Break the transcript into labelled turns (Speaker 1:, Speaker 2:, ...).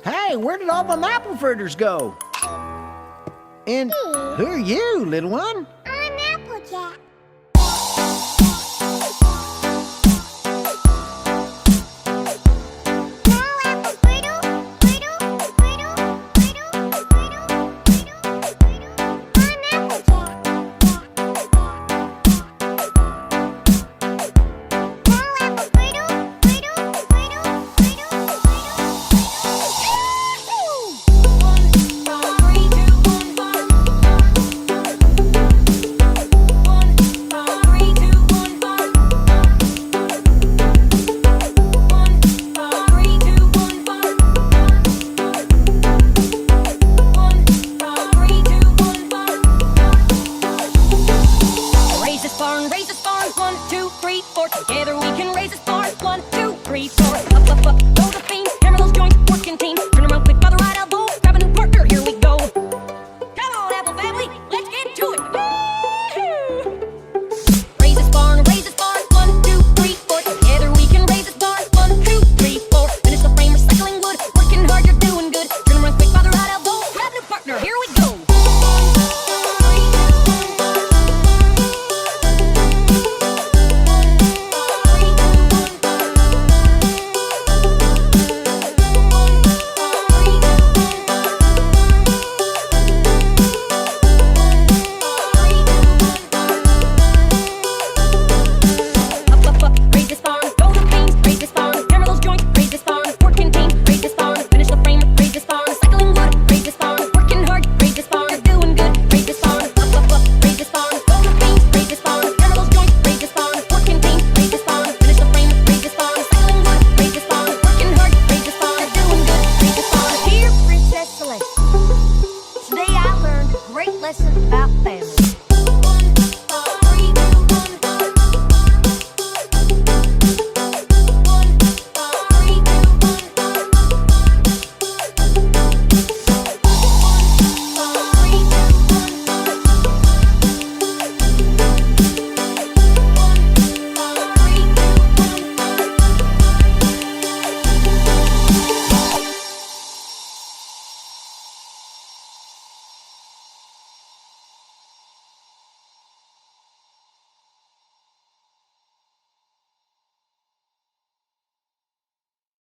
Speaker 1: Hey, where did all them apple fritters go? And who are you, little one?
Speaker 2: I'm Applejack. Now, Apple Fritter, Fritter, Fritter, Fritter, Fritter, Fritter, Fritter. I'm Applejack. Now, Apple Fritter, Fritter, Fritter, Fritter,
Speaker 3: Raise this barn, 1, 2, 3, 4. Together we can raise this barn.